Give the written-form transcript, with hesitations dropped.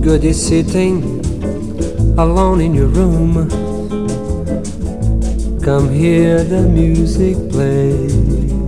good is sitting alone in your room. Come hear the music play.